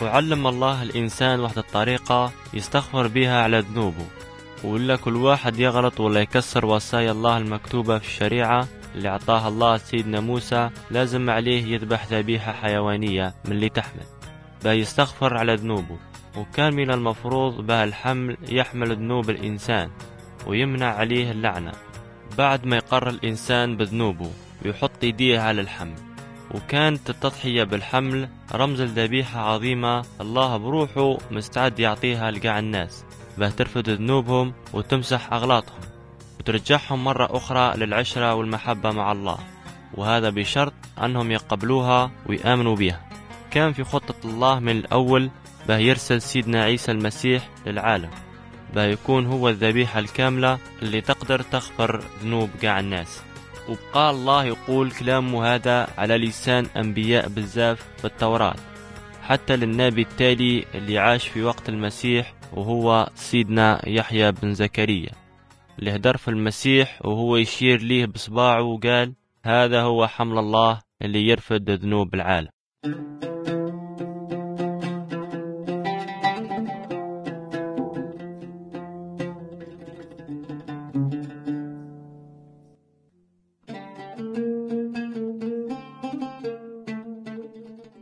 وعلم الله الإنسان واحدة الطريقة يستغفر بها على ذنوبه، ولا كل واحد يغلط ولا يكسر وصايا الله المكتوبة في الشريعة اللي أعطاها الله سيدنا موسى لازم عليه يذبح ذبيحة حيوانية من اللي تحمل بها يستغفر على ذنوبه. وكان من المفروض بها الحمل يحمل ذنوب الإنسان ويمنع عليه اللعنة بعد ما يقر الإنسان بذنوبه ويحط يديه على الحمل. وكانت التضحية بالحمل رمز لذبيحة عظيمة الله بروحه مستعد يعطيها لقاع الناس بها ترفض ذنوبهم وتمسح أغلاطهم وترجعهم مرة أخرى للعشرة والمحبة مع الله، وهذا بشرط أنهم يقبلوها ويآمنوا بها. كان في خطة الله من الأول بها يرسل سيدنا عيسى المسيح للعالم بها يكون هو الذبيحة الكاملة اللي تقدر تغفر ذنوب قاع الناس. وبقى الله يقول كلامه هذا على لسان أنبياء بزاف بالتوراة، حتى للنبي التالي اللي عاش في وقت المسيح وهو سيدنا يحيى بن زكريا، اللي هدر في المسيح وهو يشير ليه بصباعه وقال هذا هو حمل الله اللي يرفد ذنوب العالم.